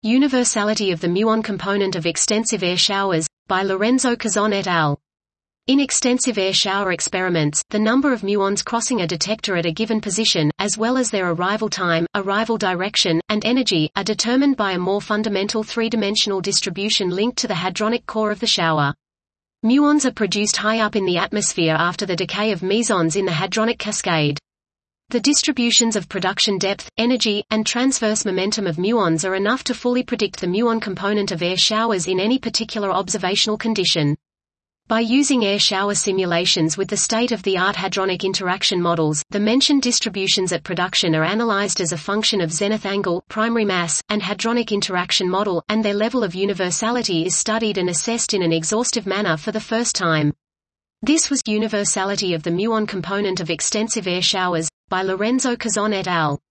Universality of the muon component of extensive air showers, by Lorenzo Cazon et al. In extensive air shower experiments, the number of muons crossing a detector at a given position, as well as their arrival time, arrival direction, and energy, are determined by a more fundamental three-dimensional distribution linked to the hadronic core of the shower. Muons are produced high up in the atmosphere after the decay of mesons in the hadronic cascade. The distributions of production depth, energy, and transverse momentum of muons are enough to fully predict the muon component of air showers in any particular observational condition. By using air shower simulations with the state-of-the-art hadronic interaction models, the mentioned distributions at production are analyzed as a function of zenith angle, primary mass, and hadronic interaction model, and their level of universality is studied and assessed in an exhaustive manner for the first time. This was Universality of the muon component of extensive air showers, by Lorenzo Cazon et al.